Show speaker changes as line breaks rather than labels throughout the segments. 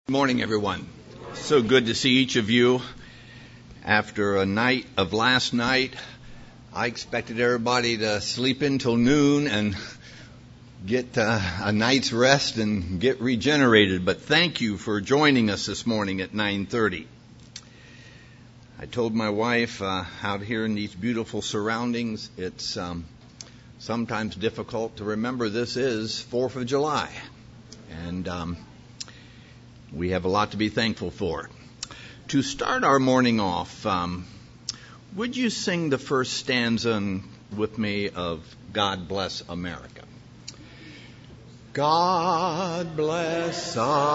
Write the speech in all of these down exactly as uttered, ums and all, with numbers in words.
Good morning, everyone. So good to see each of you. After a night of last night, I expected everybody to sleep until noon and get uh, a night's rest and get regenerated. But thank you for joining us this morning at nine thirty. I told my wife uh, out here in these beautiful surroundings, it's um, sometimes difficult to remember this is fourth of July. And um, we have a lot to be thankful for. To start our morning off, um, would you sing the first stanza with me of God Bless America? God bless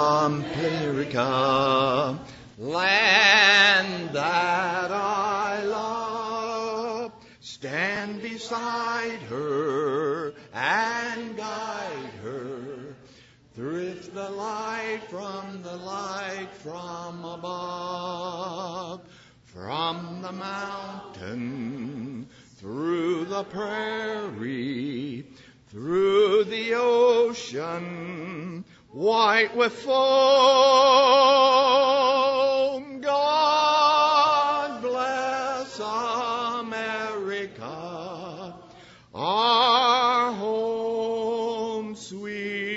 America, land that I love. Stand beside her and guide her. Thrift the light from the light from above, from the mountain, through the prairie, through the ocean, white with foam. God bless America, our home sweet.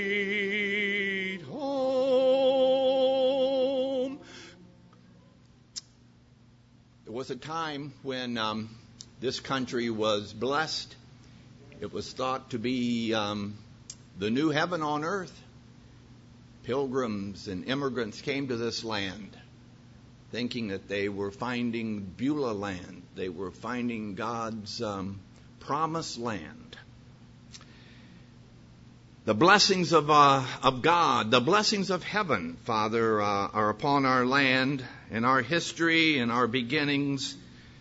There was a time when um, this country was blessed. It was thought to be um, the new heaven on earth. Pilgrims and immigrants came to this land thinking that they were finding Beulah land. They were finding God's um, promised land. The blessings of uh, of God, the blessings of heaven, Father, uh, are upon our land and our history and our beginnings.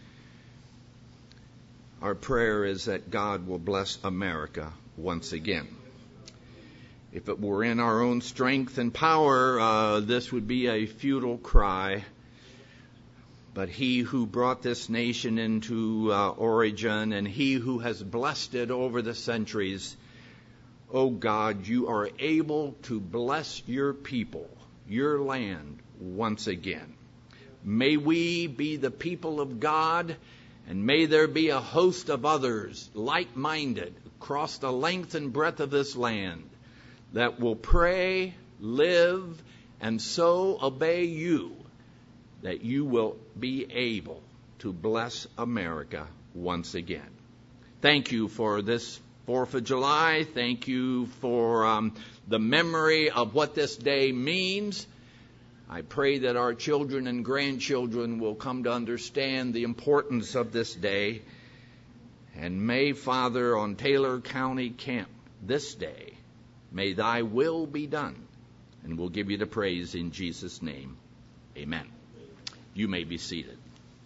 Our prayer is that God will bless America once again. If it were in our own strength and power, uh, this would be a futile cry. But He who brought this nation into uh, origin and He who has blessed it over the centuries, oh God, you are able to bless your people, your land, once again. May we be the people of God, and may there be a host of others like-minded across the length and breadth of this land that will pray, live, and so obey you, that you will be able to bless America once again. Thank you for this fourth of July. Thank you for um, the memory of what this day means. I pray that our children and grandchildren will come to understand the importance of this day. And may, Father, on Taylor County Camp this day, may thy will be done. And we'll give you the praise in Jesus' name. Amen. You may be seated.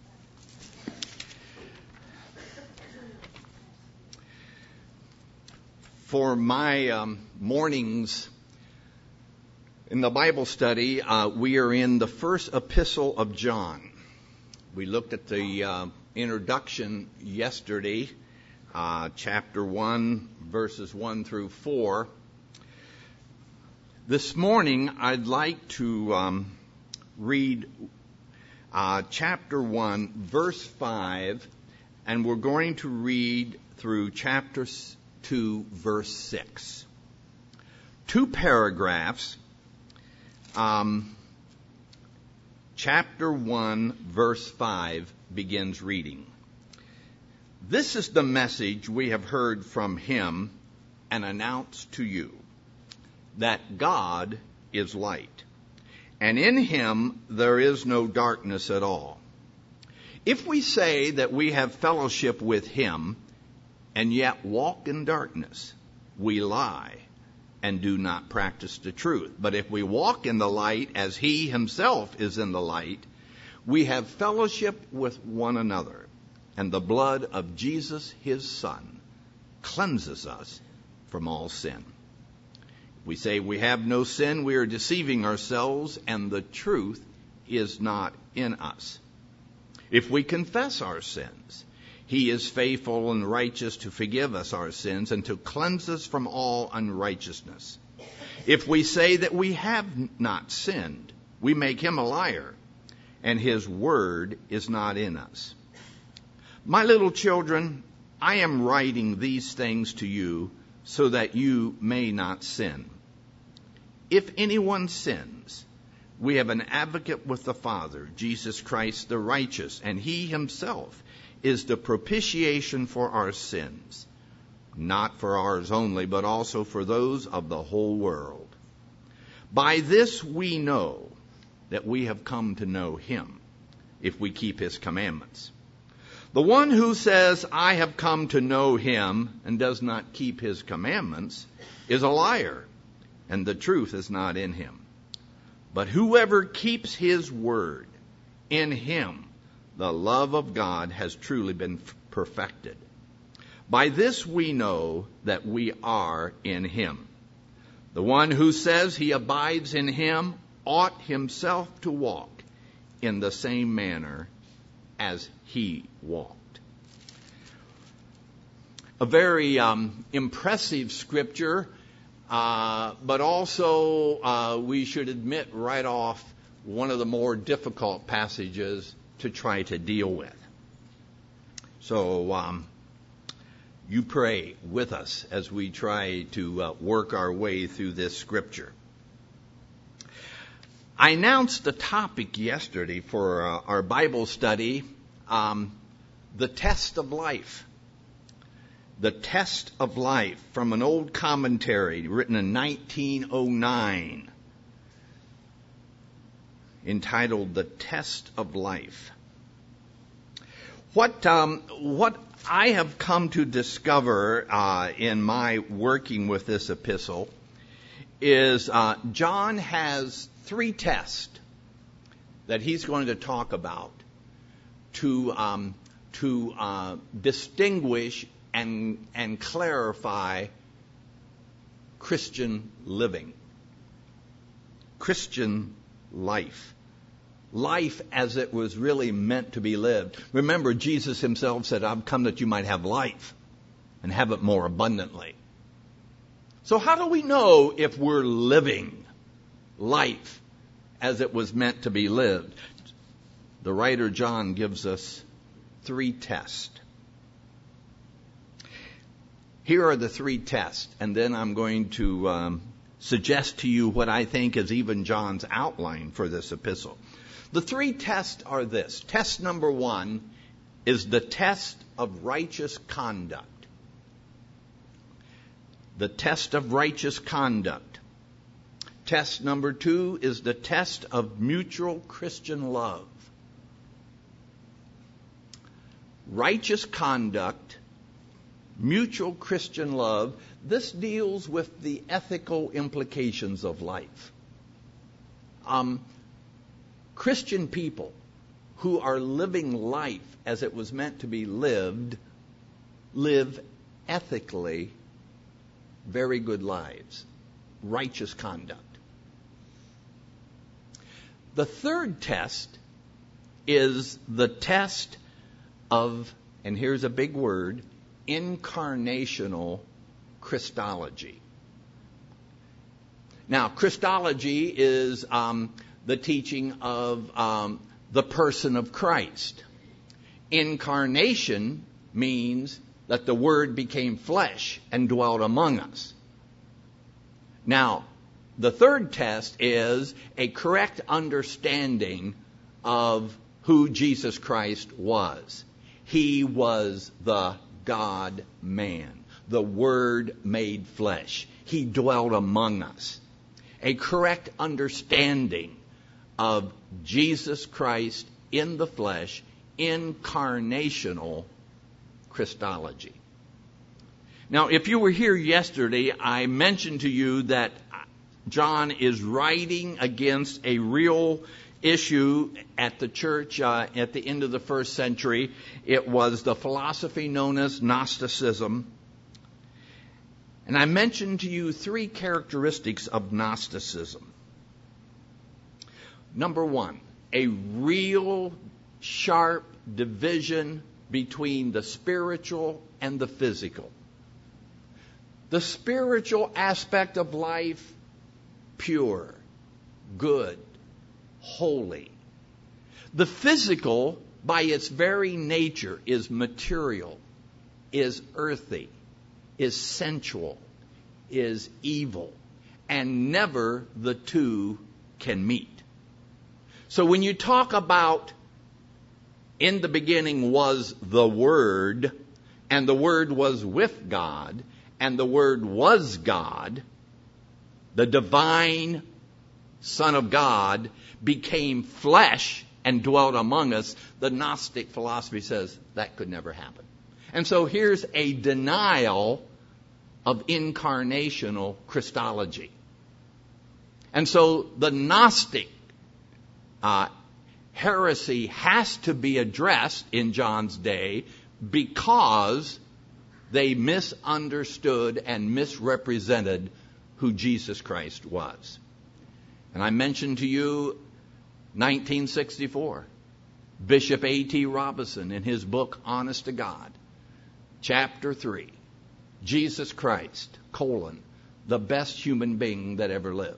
For my um, mornings in the Bible study, uh, we are in the first epistle of John. We looked at the uh, introduction yesterday, uh, chapter one, verses one through four. This morning, I'd like to um, read uh, chapter one, verse five, and we're going to read through chapter two, verse six. Two paragraphs. Um, chapter one, verse five begins reading. This is the message we have heard from him and announced to you, that God is light, and in him there is no darkness at all. If we say that we have fellowship with him and yet walk in darkness, we lie and do not practice the truth. But if we walk in the light as he himself is in the light, we have fellowship with one another, and the blood of Jesus, his Son, cleanses us from all sin. If we say we have no sin, we are deceiving ourselves, and the truth is not in us. If we confess our sins, he is faithful and righteous to forgive us our sins and to cleanse us from all unrighteousness. If we say that we have not sinned, we make him a liar, and his word is not in us. My little children, I am writing these things to you so that you may not sin. If anyone sins, we have an advocate with the Father, Jesus Christ the righteous, and he himself is the propitiation for our sins, not for ours only, but also for those of the whole world. By this we know that we have come to know him, if we keep his commandments. The one who says, I have come to know him, and does not keep his commandments, is a liar, and the truth is not in him. But whoever keeps his word, in him the love of God has truly been perfected. By this we know that we are in him. The one who says he abides in him ought himself to walk in the same manner as he walked. A very um, impressive scripture, uh, but also uh, we should admit right off one of the more difficult passages to try to deal with. So um, you pray with us as we try to uh, work our way through this scripture. I announced the topic yesterday for uh, our Bible study, um, the test of life. The test of life, from an old commentary written in nineteen oh nine, entitled The Test of Life. What um, what I have come to discover uh, in my working with this epistle is uh, John has three tests that he's going to talk about to um, to uh, distinguish and and clarify Christian living, Christian life, life as it was really meant to be lived. Remember, Jesus himself said, I've come that you might have life and have it more abundantly. So how do we know if we're living life as it was meant to be lived? The writer John gives us three tests. Here are the three tests, and then I'm going to um, suggest to you what I think is even John's outline for this epistle. The three tests are this. Test number one is the test of righteous conduct. The test of righteous conduct. Test number two is the test of mutual Christian love. Righteous conduct, mutual Christian love. This deals with the ethical implications of life. Um, Christian people who are living life as it was meant to be lived live ethically very good lives. Righteous conduct. The third test is the test of, and here's a big word, incarnational Christology. Now, Christology is um, the teaching of um, the person of Christ. Incarnation means that the Word became flesh and dwelt among us. Now, the third test is a correct understanding of who Jesus Christ was. He was the God-man, the Word made flesh. He dwelt among us. A correct understanding of Jesus Christ in the flesh, incarnational Christology. Now, if you were here yesterday, I mentioned to you that John is writing against a real issue at the church uh, at the end of the first century. It was the philosophy known as Gnosticism. And I mentioned to you three characteristics of Gnosticism. Number one, a real sharp division between the spiritual and the physical. The spiritual aspect of life, pure, good, holy. The physical, by its very nature, is material, is earthy, is sensual, is evil, and never the two can meet. So when you talk about in the beginning was the Word, and the Word was with God, and the Word was God, the divine Son of God became flesh and dwelt among us, the Gnostic philosophy says that could never happen. And so here's a denial of incarnational Christology. And so the Gnostic uh, heresy has to be addressed in John's day because they misunderstood and misrepresented who Jesus Christ was. And I mentioned to you nineteen sixty-four, Bishop A T Robinson in his book Honest to God, chapter three, Jesus Christ, colon, the best human being that ever lived.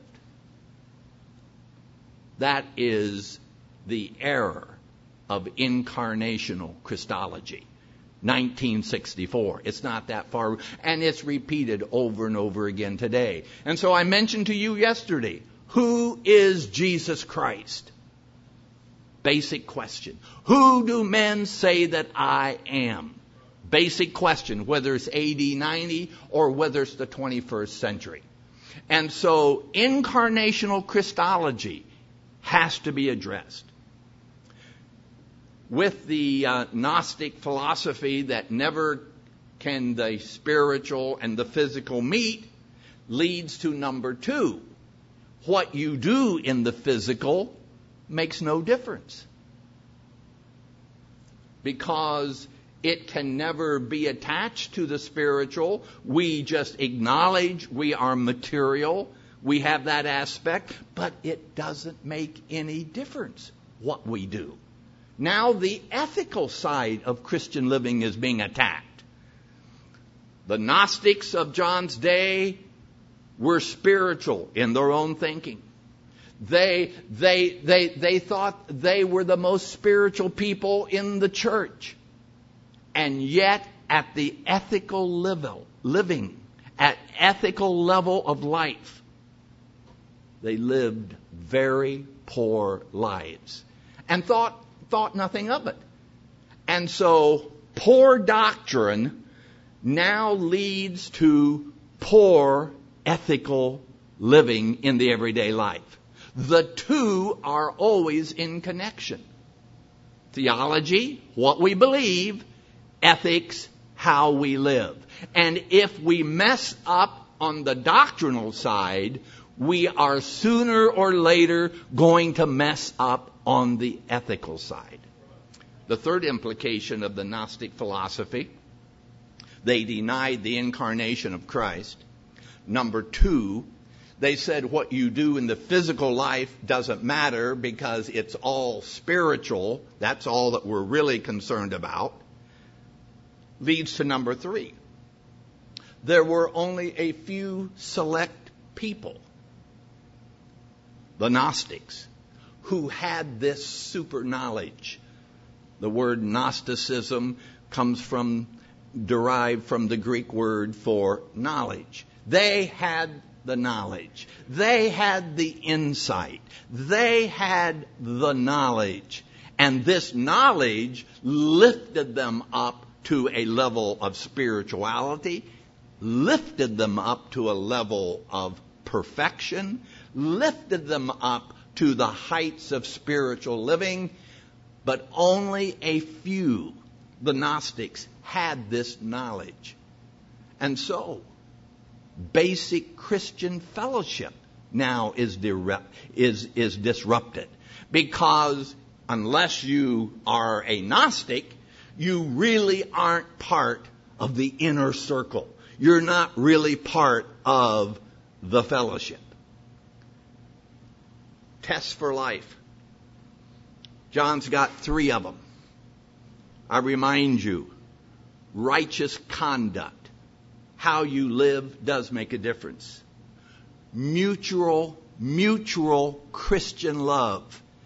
That is the error of incarnational Christology. nineteen sixty-four. It's not that far, and it's repeated over and over again today. And so I mentioned to you yesterday, who is Jesus Christ? Basic question. Who do men say that I am? Basic question, whether it's A D ninety or whether it's the twenty-first century. And so incarnational Christology has to be addressed. With the uh, Gnostic philosophy that never can the spiritual and the physical meet, leads to number two. What you do in the physical makes no difference, because it can never be attached to the spiritual. We just acknowledge we are material. We have that aspect, but it doesn't make any difference what we do. Now the ethical side of Christian living is being attacked. The Gnostics of John's day were spiritual in their own thinking. They, they, they, they thought they were the most spiritual people in the church. And yet, at the ethical level, living, at ethical level of life, they lived very poor lives and thought, thought nothing of it. And so, poor doctrine now leads to poor ethical living in the everyday life. The two are always in connection. Theology, what we believe, ethics, how we live. And if we mess up on the doctrinal side, we are sooner or later going to mess up on the ethical side. The third implication of the Gnostic philosophy, they denied the incarnation of Christ. Number two, they said what you do in the physical life doesn't matter because it's all spiritual. That's all that we're really concerned about. Leads to number three. There were only a few select people, the Gnostics, who had this super knowledge. The word Gnosticism comes from, derived from the Greek word for knowledge. They had the knowledge. They had the insight. They had the knowledge. And this knowledge lifted them up to a level of spirituality, lifted them up to a level of perfection, lifted them up to the heights of spiritual living, but only a few, the Gnostics, had this knowledge. And so, basic Christian fellowship now is, dire- is, is disrupted. Because unless you are a Gnostic, you really aren't part of the inner circle. You're not really part of the fellowship. Tests for life. John's got three of them. I remind you, righteous conduct, how you live does make a difference. Mutual, mutual Christian love.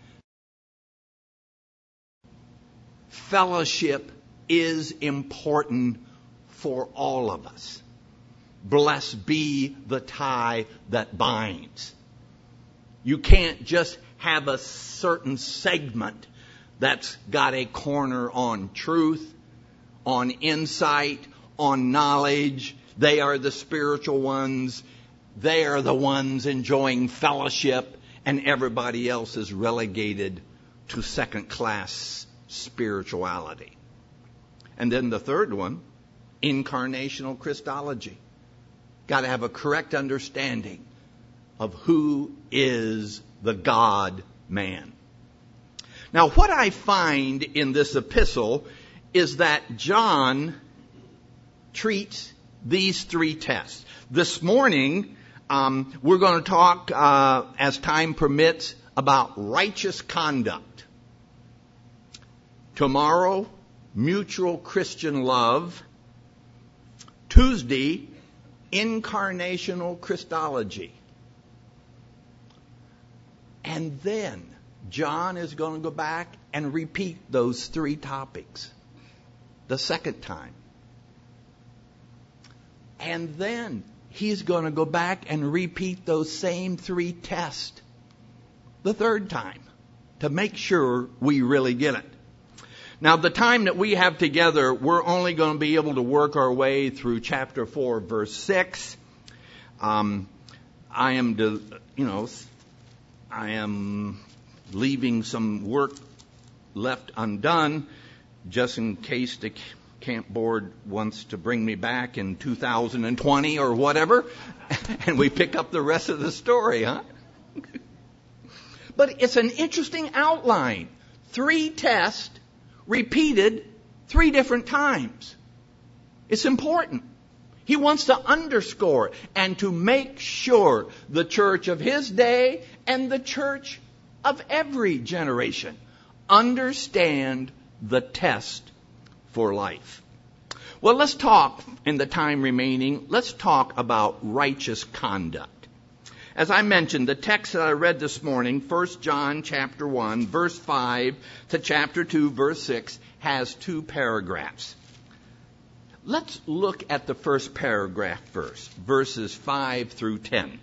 fellowship is important for all of us. Blessed be the tie that binds. You can't just have a certain segment that's got a corner on truth, on insight, on knowledge. They are the spiritual ones. They are the ones enjoying fellowship, and everybody else is relegated to second-class spirituality. And then the third one, incarnational Christology. Got to have a correct understanding of who is the God-man. Now, what I find in this epistle is that John treats these three tests. This morning, um, we're going to talk, uh, as time permits, about righteous conduct. Tomorrow, mutual Christian love. Tuesday, incarnational Christology. And then John is going to go back and repeat those three topics the second time. And then he's going to go back and repeat those same three tests the third time to make sure we really get it. Now, the time that we have together, we're only going to be able to work our way through chapter four, verse six. Um, I am, de- you know, I am leaving some work left undone, just in case the camp board wants to bring me back in two thousand twenty or whatever, and we pick up the rest of the story, huh? But it's an interesting outline. Three tests repeated three different times. It's important. He wants to underscore and to make sure the church of his day and the church of every generation understand the test for life. Well, let's talk, in the time remaining, let's talk about righteous conduct. As I mentioned, the text that I read this morning, First John chapter one, verse five to chapter two, verse six, has two paragraphs. Let's look at the first paragraph first, verses five through ten.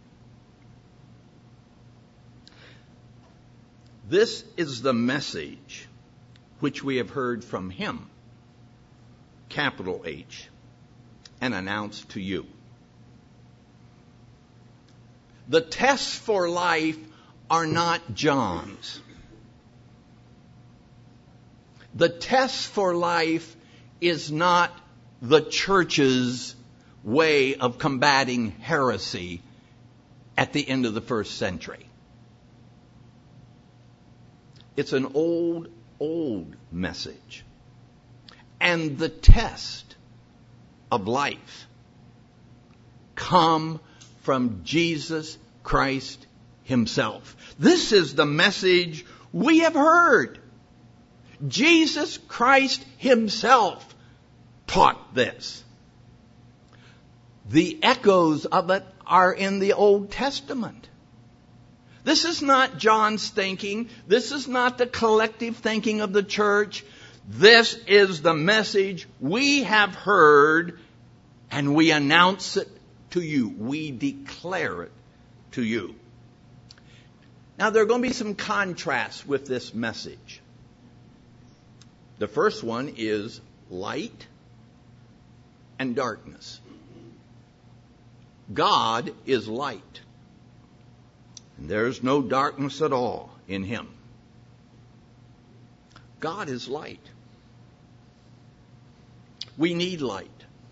This is the message which we have heard from him, capital H, and announced to you. The tests for life are not John's. The test for life is not the church's way of combating heresy at the end of the first century. It's an old, old message. And the test of life come from Jesus Christ himself. This is the message we have heard. Jesus Christ himself taught this. The echoes of it are in the Old Testament. This is not John's thinking. This is not the collective thinking of the church. This is the message we have heard, and we announce it to you. We declare it to you. Now, there are going to be some contrasts with this message. The first one is light and darkness. God is light, and there's no darkness at all in him. God is light. We need light.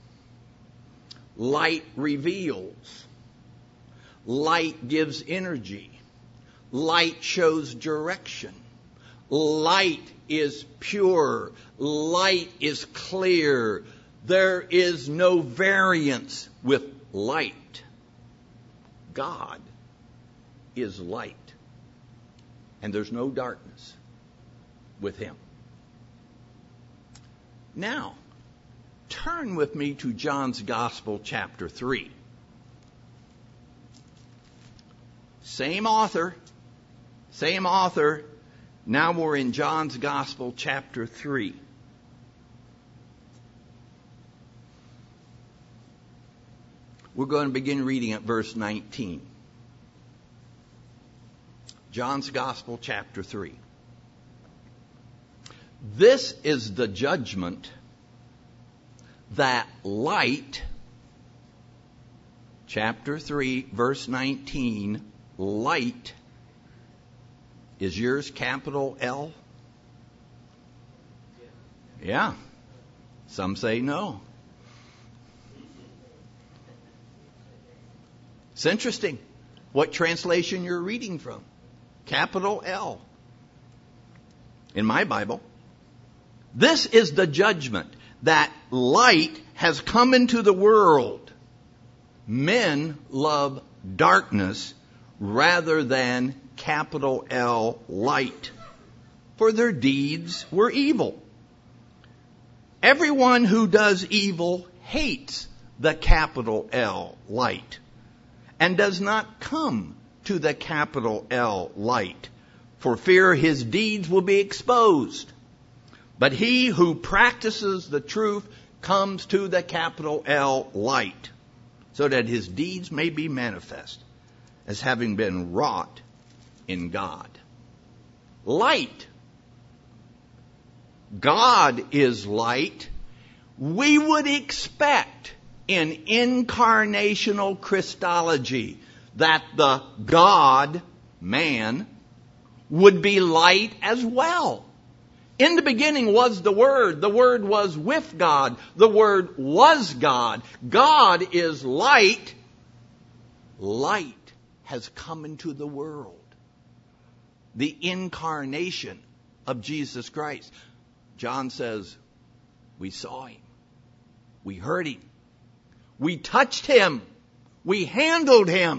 Light reveals. Light gives energy. Light shows direction. Light is pure. Light is clear. There is no variance with light. God is light. And there's no darkness with him. Now, turn with me to John's Gospel, chapter three. Same author, same author, Now we're in John's Gospel, chapter three. We're going to begin reading at verse nineteen. John's Gospel, chapter three. This is the judgment that light, chapter three, verse nineteen, light, is yours capital L? Yeah. Some say no. It's interesting what translation you're reading from. Capital L. In my Bible. This is the judgment that light has come into the world. Men love darkness rather than capital L light, for their deeds were evil. Everyone who does evil hates the capital L light and does not come to the capital L light, for fear his deeds will be exposed. But he who practices the truth comes to the capital L light, so that his deeds may be manifest as having been wrought in God. Light. God is light. We would expect in incarnational Christology that the God, man, would be light as well. In the beginning was the Word. The Word was with God. The Word was God. God is light. Light has come into the world. The incarnation of Jesus Christ. John says, we saw him. We heard him. We touched him. We handled him.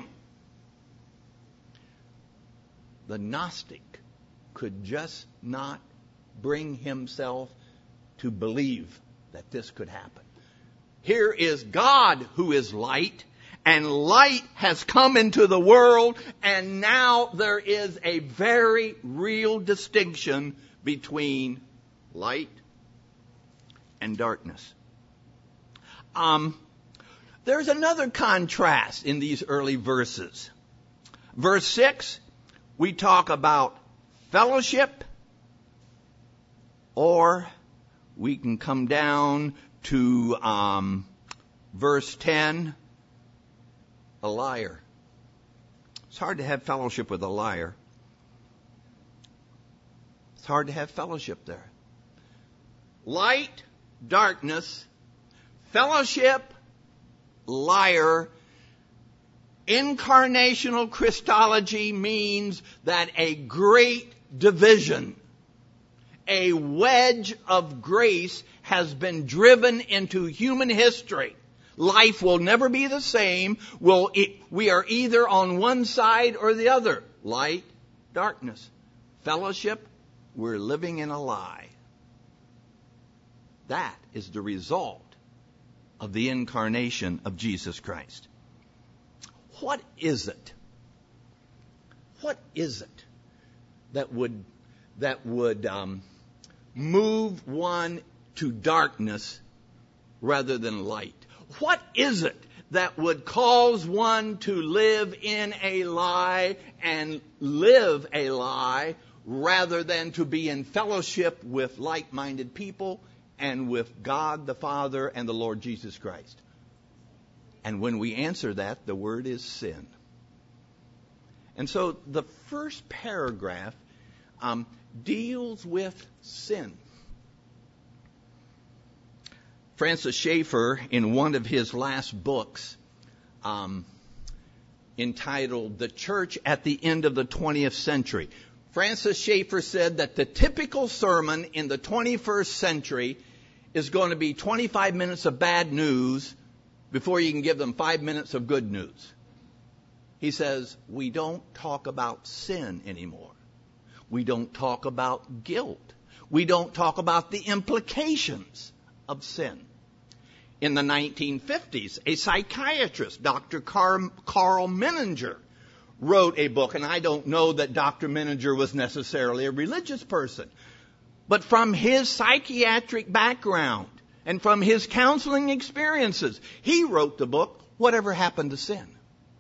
The Gnostic could just not bring himself to believe that this could happen. Here is God who is light, and light has come into the world, and now there is a very real distinction between light and darkness. Um, there's another contrast in these early verses. Verse six, we talk about fellowship, or we can come down to um, verse ten, a liar. It's hard to have fellowship with a liar. It's hard to have fellowship there. Light, darkness, fellowship, liar. Incarnational Christology means that a great division, a wedge of grace has been driven into human history. Life will never be the same. We'll, we are either on one side or the other. Light, darkness. Fellowship, we're living in a lie. That is the result of the incarnation of Jesus Christ. What is it? What is it that would that would um, move one to darkness rather than light? What is it that would cause one to live in a lie and live a lie rather than to be in fellowship with like-minded people and with God the Father and the Lord Jesus Christ? And when we answer that, the word is sin. And so the first paragraph um, deals with sin. Francis Schaeffer, in one of his last books, um, entitled The Church at the End of the twentieth Century, Francis Schaeffer said that the typical sermon in the twenty-first century is going to be twenty-five minutes of bad news before you can give them five minutes of good news. He says, we don't talk about sin anymore. We don't talk about guilt. We don't talk about the implications of sin. In the nineteen fifties, a psychiatrist, Doctor Carl Menninger, wrote a book, and I don't know that Doctor Menninger was necessarily a religious person, but from his psychiatric background and from his counseling experiences, he wrote the book, Whatever Happened to Sin?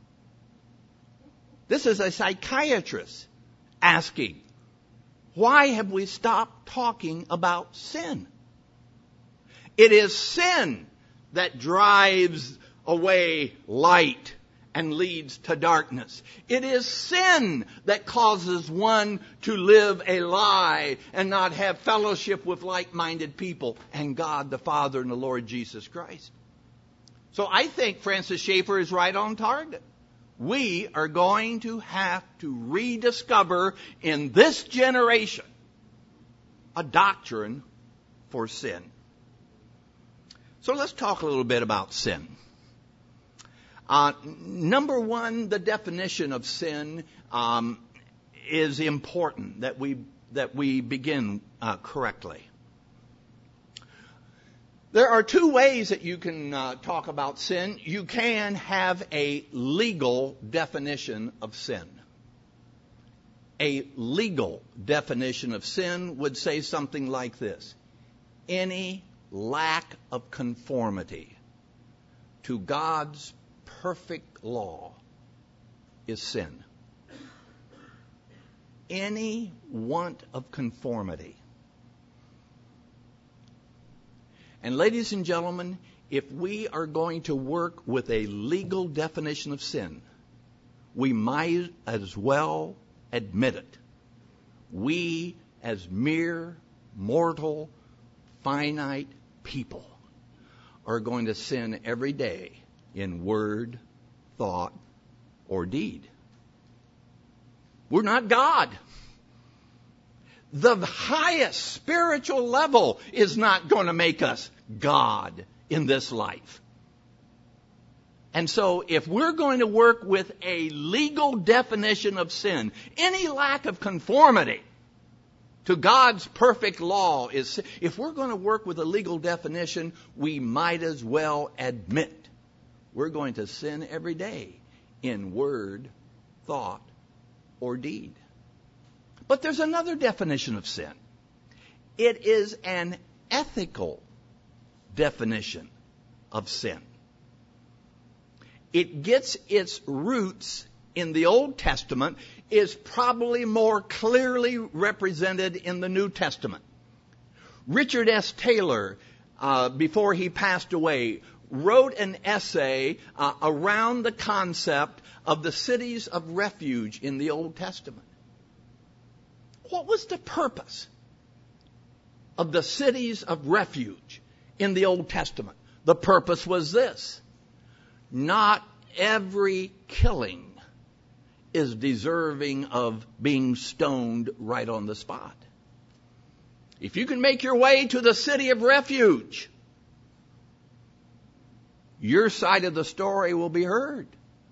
This is a psychiatrist asking, why have we stopped talking about sin? It is sin that drives away light and leads to darkness. It is sin that causes one to live a lie and not have fellowship with like-minded people and God the Father and the Lord Jesus Christ. So I think Francis Schaeffer is right on target. We are going to have to rediscover in this generation a doctrine for sin. So let's talk a little bit about sin. Uh, number one, the definition of sin um, is important that we that we begin uh, correctly. There are two ways that you can uh, talk about sin. You can have a legal definition of sin. A legal definition of sin would say something like this: any lack of conformity to God's perfect law is sin. Any want of conformity. And ladies and gentlemen, if we are going to work with a legal definition of sin, we might as well admit it. We, as mere mortal, finite people, are going to sin every day in word, thought, or deed. We're not God. The highest spiritual level is not going to make us God in this life. And so if we're going to work with a legal definition of sin, any lack of conformity to God's perfect law is sin. If we're going to work with a legal definition, we might as well admit we're going to sin every day in word, thought, or deed. But there's another definition of sin. It is an ethical definition of sin. It gets its roots in the Old Testament, is probably more clearly represented in the New Testament. Richard S. Taylor, uh, before he passed away, wrote an essay uh, around the concept of the cities of refuge in the Old Testament. What was the purpose of the cities of refuge in the Old Testament? The purpose was this: not every killing is deserving of being stoned right on the spot. If you can make your way to the city of refuge, your side of the story will be heard.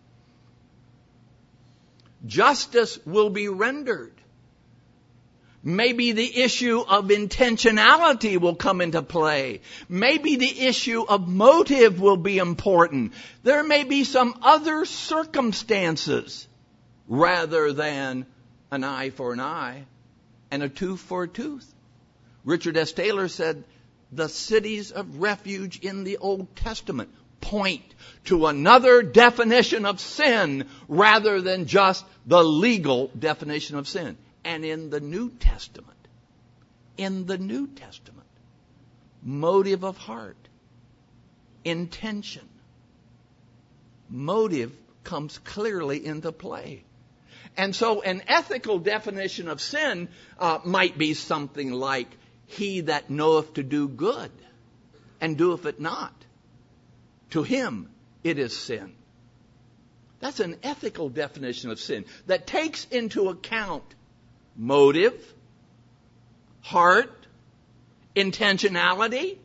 Justice will be rendered. Maybe the issue of intentionality will come into play. Maybe the issue of motive will be important. There may be some other circumstances rather than an eye for an eye and a tooth for a tooth. Richard S. Taylor said the cities of refuge in the Old Testament point to another definition of sin rather than just the legal definition of sin. And in the New Testament, in the New Testament, motive of heart, intention, motive comes clearly into play. And so an ethical definition of sin uh, might be something like, he that knoweth to do good and doeth it not, to him it is sin. That's an ethical definition of sin that takes into account motive, heart, intentionality.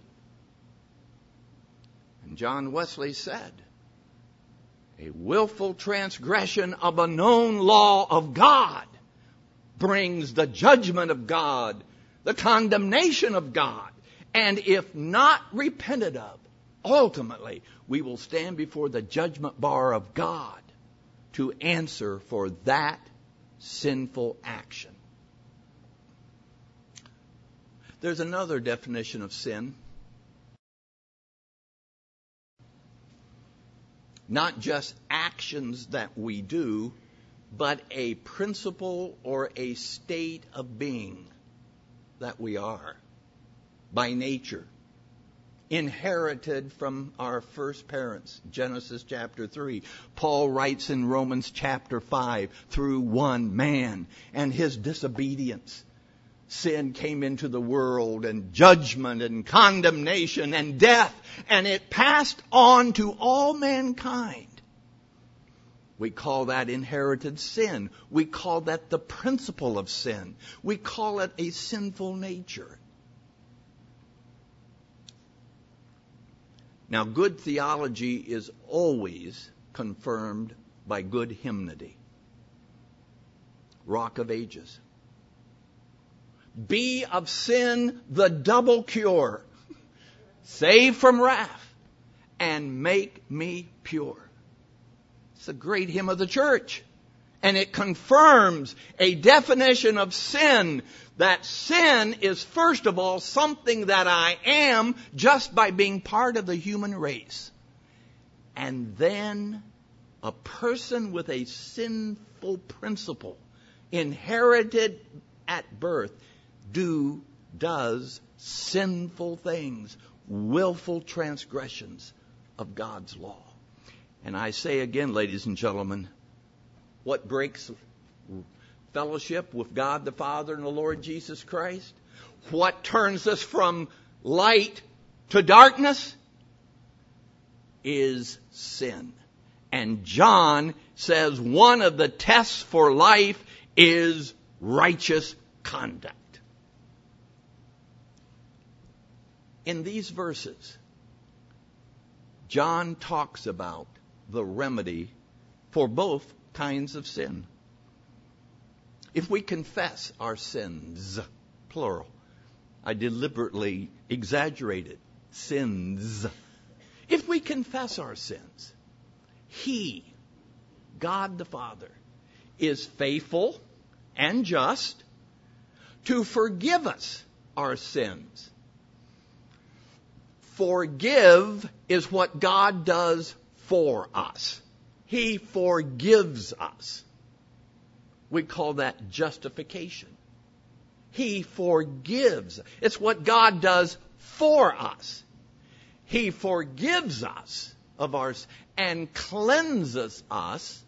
And John Wesley said, a willful transgression of a known law of God brings the judgment of God, the condemnation of God. And if not repented of, ultimately we will stand before the judgment bar of God to answer for that sinful action. There's another definition of sin. Not just actions that we do, but a principle or a state of being that we are by nature, inherited from our first parents. Genesis chapter three. Paul writes in Romans chapter five, through one man and his disobedience, sin came into the world, and judgment and condemnation and death, and it passed on to all mankind. We call that inherited sin. We call that the principle of sin. We call it a sinful nature. Now, good theology is always confirmed by good hymnody. Rock of Ages. Be of sin the double cure. Save from wrath and make me pure. It's a great hymn of the church. And it confirms a definition of sin, that sin is first of all something that I am just by being part of the human race. And then a person with a sinful principle, inherited at birth, do, does sinful things, willful transgressions of God's law. And I say again, ladies and gentlemen, what breaks fellowship with God the Father and the Lord Jesus Christ? What turns us from light to darkness? Is sin. And John says one of the tests for life is righteous conduct. In these verses, John talks about the remedy for both kinds of sin. If we confess our sins, plural, I deliberately exaggerated, sins. If we confess our sins, He, God the Father, is faithful and just to forgive us our sins. Forgive is what God does for us. He forgives us. We call that justification. He forgives. It's what God does for us. He forgives us of ours and cleanses us.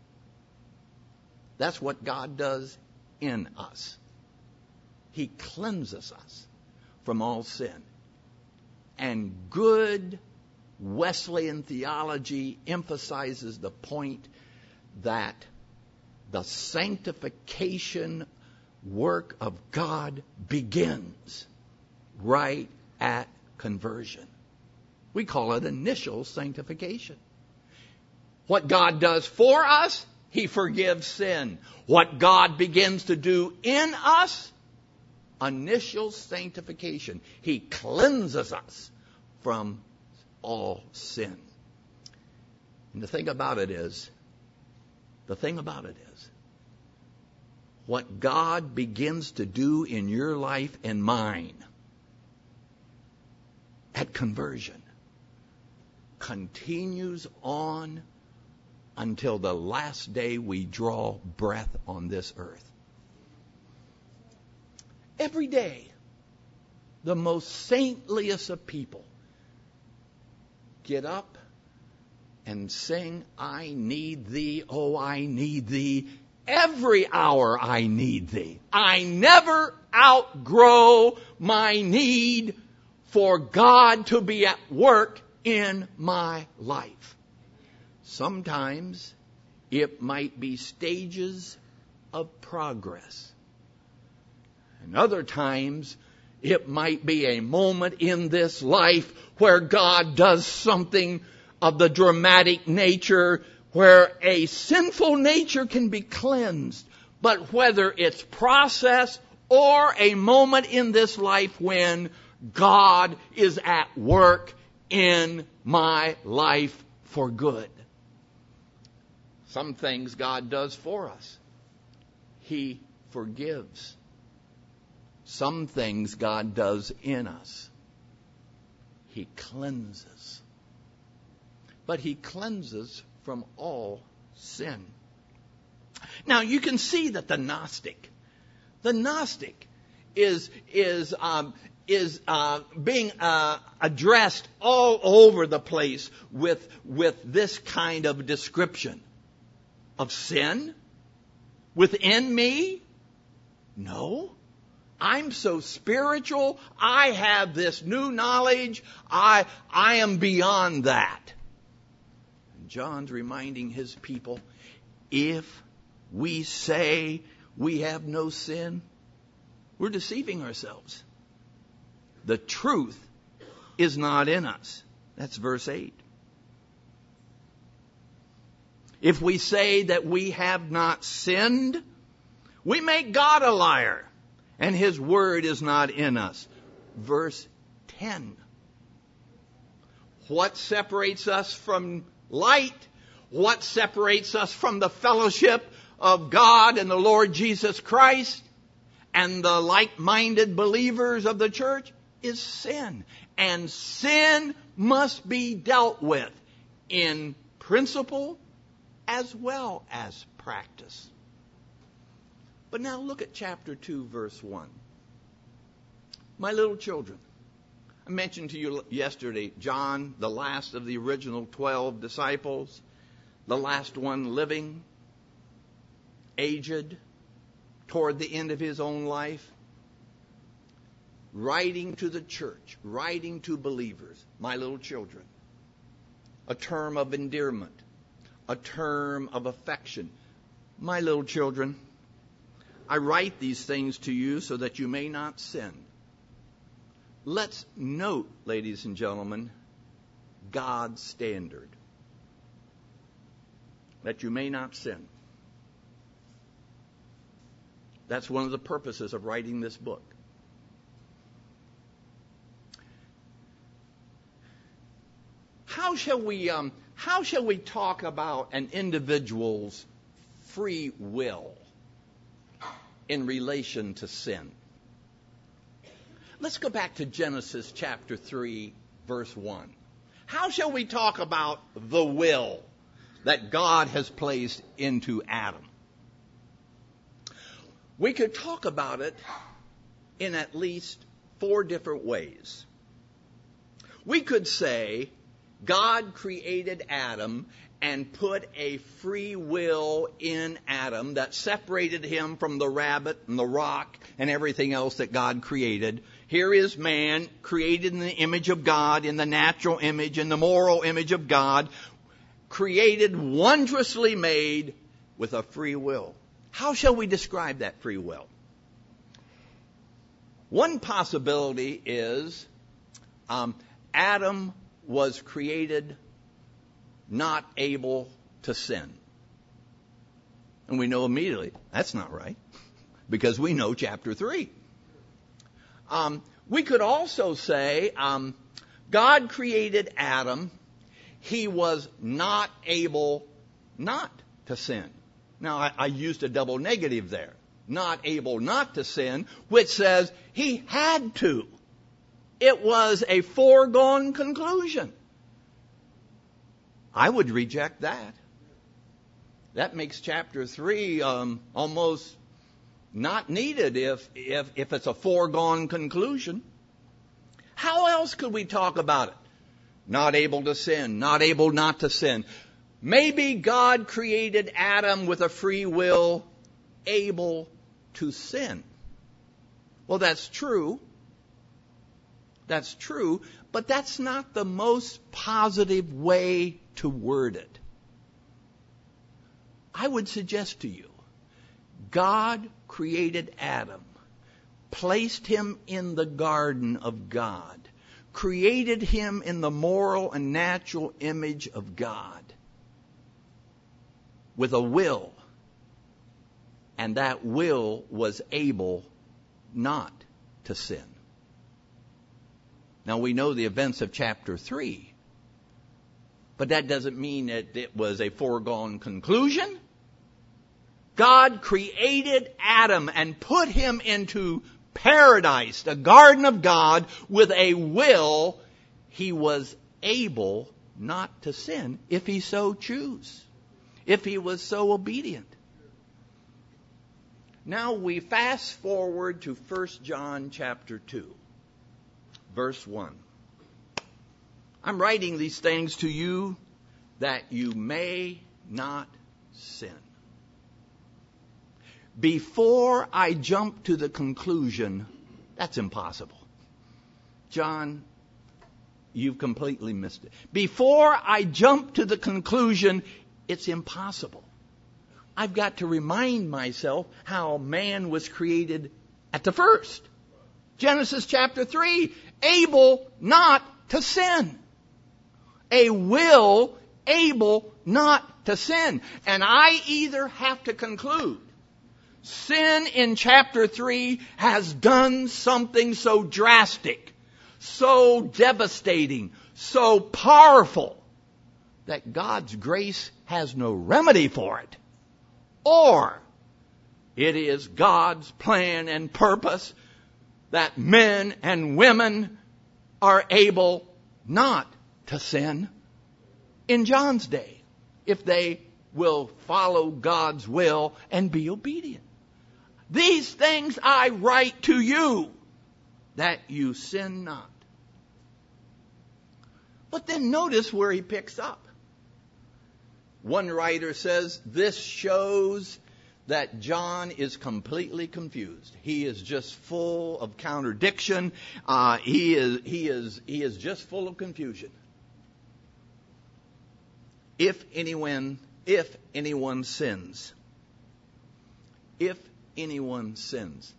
That's what God does in us. He cleanses us from all sin. And good Wesleyan theology emphasizes the point that the sanctification work of God begins right at conversion. We call it initial sanctification. What God does for us, He forgives sin. What God begins to do in us, initial sanctification. He cleanses us from all sin. And the thing about it is, the thing about it is, what God begins to do in your life and mine at conversion continues on until the last day we draw breath on this earth. Every day, the most saintliest of people get up and sing, I need thee, oh, I need thee. Every hour I need thee. I never outgrow my need for God to be at work in my life. Sometimes it might be stages of progress. And other times it might be a moment in this life where God does something of the dramatic nature, where a sinful nature can be cleansed. But whether it's process or a moment in this life when God is at work in my life for good. Some things God does for us. He forgives. Some things God does in us. He cleanses. But He cleanses from all sin. Now you can see that the Gnostic, the Gnostic is is um, is uh, being uh, addressed all over the place with with this kind of description of sin within me. No. I'm so spiritual. I have this new knowledge. I, I am beyond that. And John's reminding his people, if we say we have no sin, we're deceiving ourselves. The truth is not in us. That's verse eight. If we say that we have not sinned, we make God a liar, and His word is not in us. Verse ten. What separates us from light? What separates us from the fellowship of God and the Lord Jesus Christ and the like-minded believers of the church is sin. And sin must be dealt with in principle as well as practice. But now look at chapter two, verse one. My little children, I mentioned to you yesterday, John, the last of the original twelve disciples, the last one living, aged, toward the end of his own life, writing to the church, writing to believers, my little children, a term of endearment, a term of affection. My little children, I write these things to you so that you may not sin. Let's note, ladies and gentlemen, God's standard. That you may not sin. That's one of the purposes of writing this book. How shall we, um, how shall we talk about an individual's free will in relation to sin? Let's go back to Genesis chapter three, verse one. How shall we talk about the will that God has placed into Adam? We could talk about it in at least four different ways. We could say God created Adam and put a free will in Adam that separated him from the rabbit and the rock and everything else that God created. Here is man, created in the image of God, in the natural image, in the moral image of God, created, wondrously made with a free will. How shall we describe that free will? One possibility is um, Adam was created not able to sin. And we know immediately that's not right, because we know chapter three. Um, we could also say um, God created Adam. He was not able not to sin. Now, I, I used a double negative there. Not able not to sin, which says he had to. It was a foregone conclusion. I would reject that. That makes chapter three um, almost not needed if, if, if it's a foregone conclusion. How else could we talk about it? Not able to sin, not able not to sin. Maybe God created Adam with a free will, able to sin. Well, that's true. That's true, but that's not the most positive way to word it. I would suggest to you, God created Adam, placed him in the garden of God, created him in the moral and natural image of God, with a will, and that will was able not to sin. Now we know the events of chapter three, But that doesn't mean that it was a foregone conclusion. God created Adam and put him into paradise, the garden of God, with a will. He was able not to sin if he so choose, if he was so obedient. Now we fast forward to First John chapter two, verse one. I'm writing these things to you that you may not sin. Before I jump to the conclusion, that's impossible. John, you've completely missed it. Before I jump to the conclusion, it's impossible. I've got to remind myself how man was created at the first. Genesis chapter three, able not to sin. A will able not to sin. And I either have to conclude sin in chapter three has done something so drastic, so devastating, so powerful that God's grace has no remedy for it. Or it is God's plan and purpose that men and women are able not to sin in John's day, if they will follow God's will and be obedient. These things I write to you, that you sin not. But then notice where he picks up. One writer says this shows that John is completely confused. He is just full of contradiction. Uh, he is he is he is just full of confusion. If anyone if anyone sins, if anyone sins.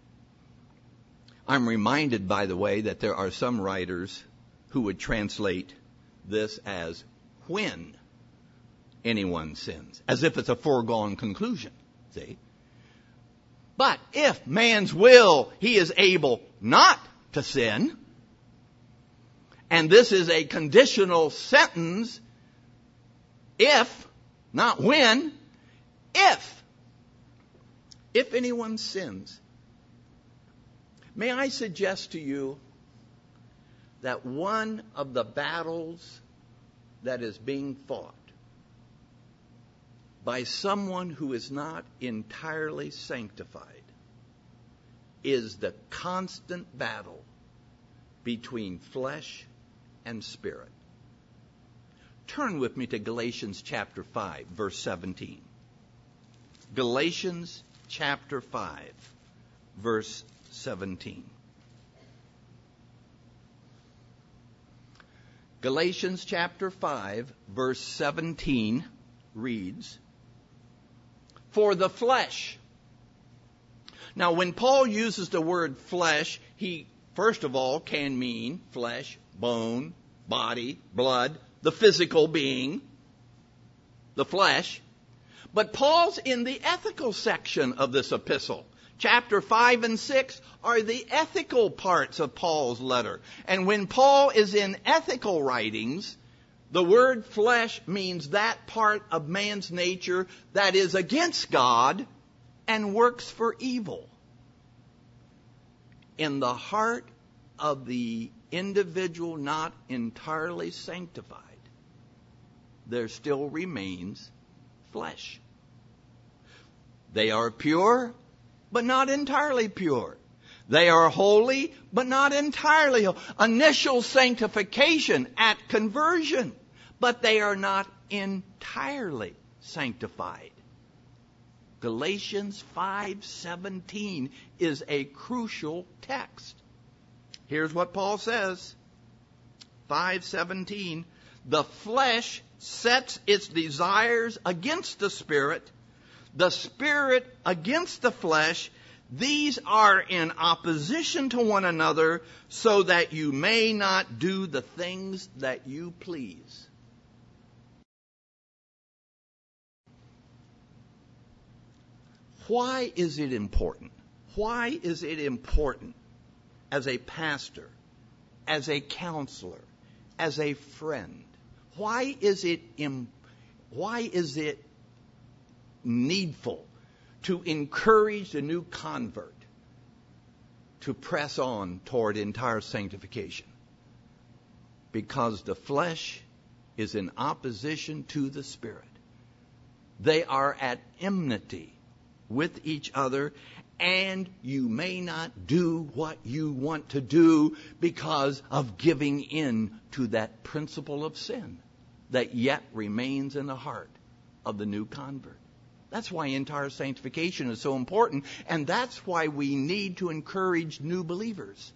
I'm reminded, by the way, that there are some writers who would translate this as when anyone sins, as if it's a foregone conclusion. See? But if man's will, he is able not to sin, and this is a conditional sentence, if, not when, if, if anyone sins. May I suggest to you that one of the battles that is being fought by someone who is not entirely sanctified is the constant battle between flesh and spirit. Turn with me to Galatians chapter five, verse seventeen. Galatians chapter five, verse seventeen. Galatians chapter five, verse seventeen reads, "For the flesh." Now, when Paul uses the word flesh, he, first of all, can mean flesh, bone, body, blood, the physical being, the flesh. But Paul's in the ethical section of this epistle. Chapter five and six are the ethical parts of Paul's letter. And when Paul is in ethical writings, the word flesh means that part of man's nature that is against God and works for evil. In the heart of the individual not entirely sanctified, there still remains flesh. They are pure, but not entirely pure. They are holy, but not entirely holy. Initial sanctification at conversion, but they are not entirely sanctified. Galatians five seventeen is a crucial text. Here's what Paul says. five seventeen, "The flesh sets its desires against the Spirit, the Spirit against the flesh. These are in opposition to one another, so that you may not do the things that you please." Why is it important? Why is it important as a pastor, as a counselor, as a friend? Why is it im- why is it needful to encourage the new convert to press on toward entire sanctification? Because the flesh is in opposition to the Spirit. They are at enmity with each other, and you may not do what you want to do because of giving in to that principle of sin that yet remains in the heart of the new convert. That's why entire sanctification is so important, and that's why we need to encourage new believers.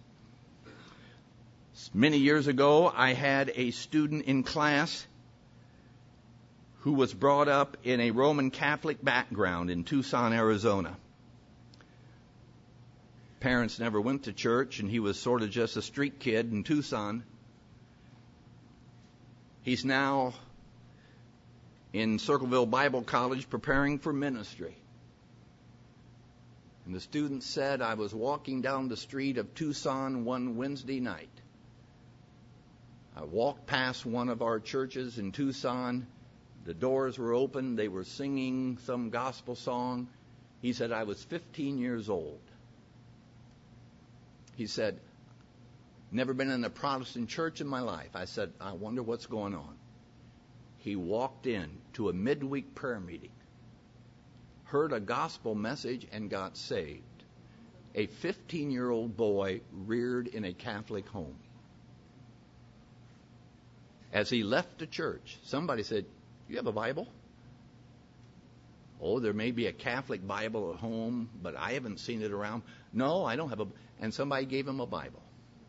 Many years ago, I had a student in class who was brought up in a Roman Catholic background in Tucson, Arizona. Parents never went to church, and he was sort of just a street kid in Tucson. He's now in Circleville Bible College preparing for ministry. And the student said, I was walking down the street of Tucson one Wednesday night. I walked past one of our churches in Tucson. The doors were open. They were singing some gospel song. He said, I was fifteen years old. He said, never been in a Protestant church in my life. I said, I wonder what's going on. He walked in to a midweek prayer meeting, heard a gospel message, and got saved. A fifteen-year-old boy reared in a Catholic home. As he left the church, somebody said, you have a Bible? Oh, there may be a Catholic Bible at home, but I haven't seen it around. No, I don't have a... And somebody gave him a Bible.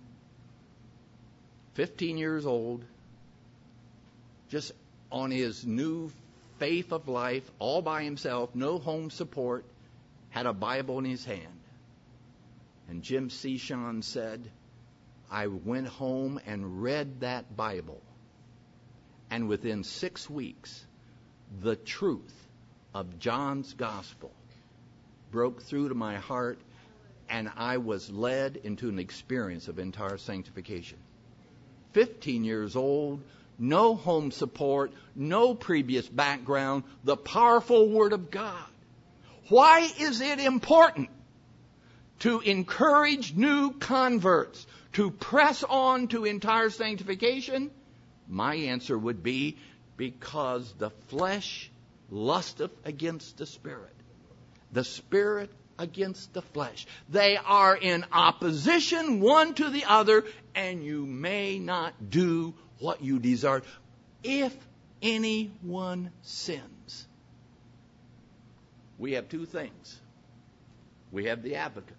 fifteen years old, just on his new faith of life, all by himself, no home support, had a Bible in his hand. And Jim Cishon said, I went home and read that Bible. And within six weeks, the truth of John's gospel broke through to my heart, and I was led into an experience of entire sanctification. fifteen years old, no home support, no previous background, the powerful Word of God. Why is it important to encourage new converts to press on to entire sanctification? My answer would be, because the flesh lusteth against the Spirit. The Spirit against the flesh. They are in opposition one to the other, and you may not do what you desire. If anyone sins, we have two things. We have the advocate,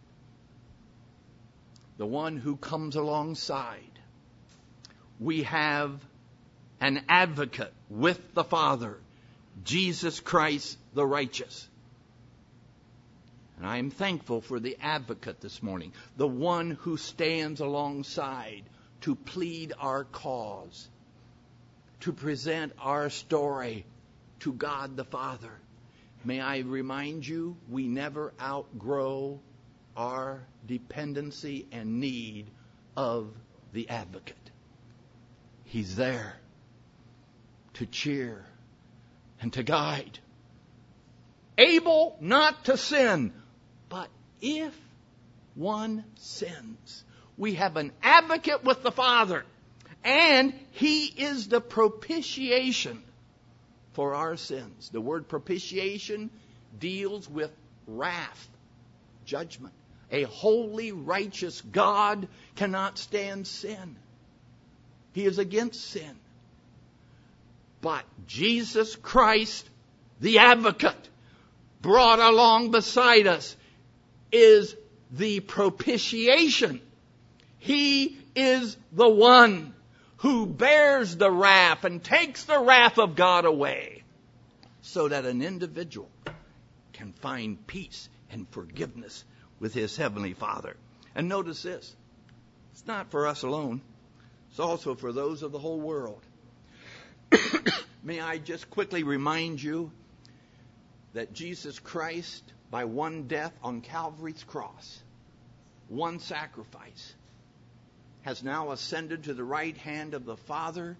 the one who comes alongside. We have an advocate with the Father, Jesus Christ the righteous. And I am thankful for the advocate this morning, the one who stands alongside to plead our cause, to present our story to God the Father. May I remind you, we never outgrow our dependency and need of the advocate. He's there to cheer and to guide. Able not to sin, but if one sins, we have an advocate with the Father, and He is the propitiation for our sins. The word propitiation deals with wrath, judgment. A holy, righteous God cannot stand sin. He is against sin. But Jesus Christ, the advocate, brought along beside us, is the propitiation. He is the one who bears the wrath and takes the wrath of God away, so that an individual can find peace and forgiveness with his Heavenly Father. And notice this, it's not for us alone, it's also for those of the whole world. May I just quickly remind you that Jesus Christ, by one death on Calvary's cross, one sacrifice, has now ascended to the right hand of the Father,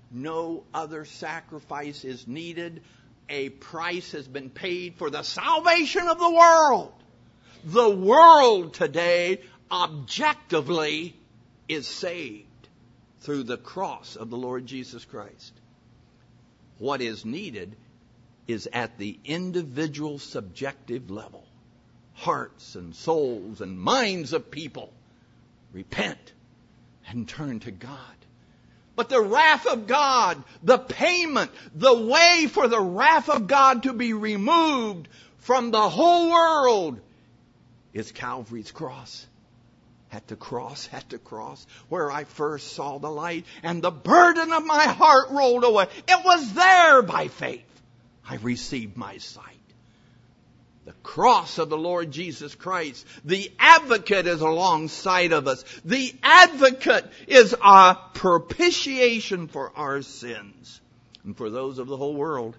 No other sacrifice is needed. A price has been paid for the salvation of the world. The world today, objectively, is saved through the cross of the Lord Jesus Christ. What is needed is at the individual subjective level. Hearts and souls and minds of people repent and turn to God. But the wrath of God, the payment, the way for the wrath of God to be removed from the whole world is Calvary's cross. At the cross, at the cross, where I first saw the light and the burden of my heart rolled away. It was there by faith I received my sight. The cross of the Lord Jesus Christ. The advocate is alongside of us. The advocate is our propitiation for our sins and for those of the whole world.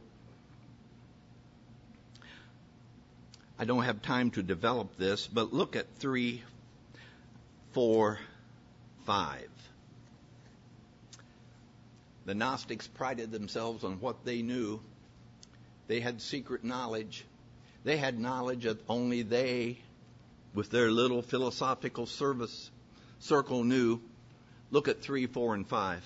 I don't have time to develop this, but look at three, four, five. The Gnostics prided themselves on what they knew. They had secret knowledge. They had knowledge that only they, with their little philosophical service circle, knew. Look at three, four, and five.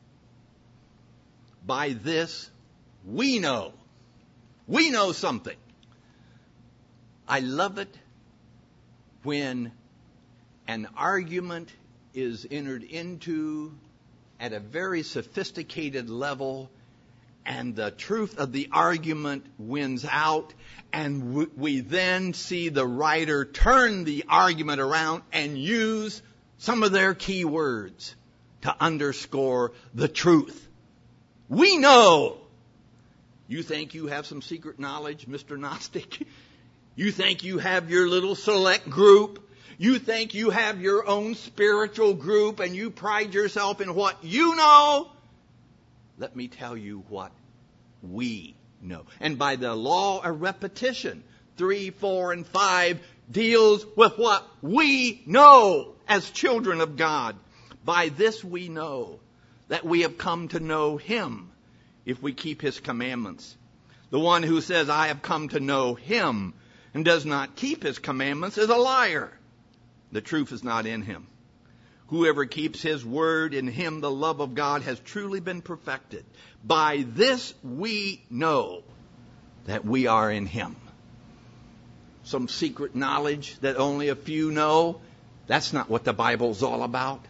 By this, we know. We know something. I love it when an argument is entered into at a very sophisticated level, and the truth of the argument wins out, and we then see the writer turn the argument around and use some of their key words to underscore the truth. We know. You think you have some secret knowledge, Mister Gnostic? You think you have your little select group? You think you have your own spiritual group and you pride yourself in what you know? Let me tell you what we know. And by the law of repetition, three, four, and five deals with what we know as children of God. By this we know that we have come to know Him if we keep His commandments. The one who says, I have come to know Him and does not keep His commandments is a liar. The truth is not in him. Whoever keeps His word, in him the love of God has truly been perfected. By this we know that we are in Him. Some secret knowledge that only a few know, that's not what the Bible's all about.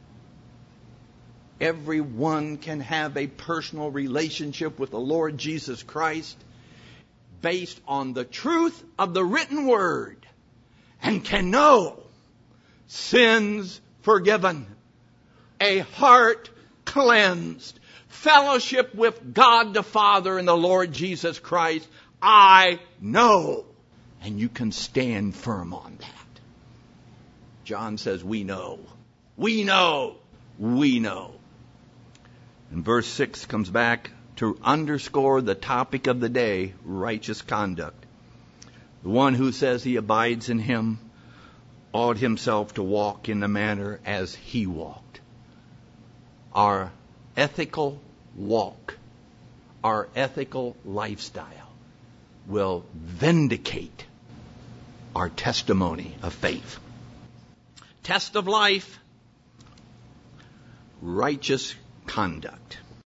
Everyone can have a personal relationship with the Lord Jesus Christ based on the truth of the written word, and can know sins forgiven, a heart cleansed, fellowship with God the Father and the Lord Jesus Christ. I know. And you can stand firm on that. John says, we know. We know. We know. And verse six comes back to underscore the topic of the day, righteous conduct. The one who says he abides in Him ought himself to walk in the manner as He walked. Our ethical walk, our ethical lifestyle will vindicate our testimony of faith. Test of life, righteous conduct.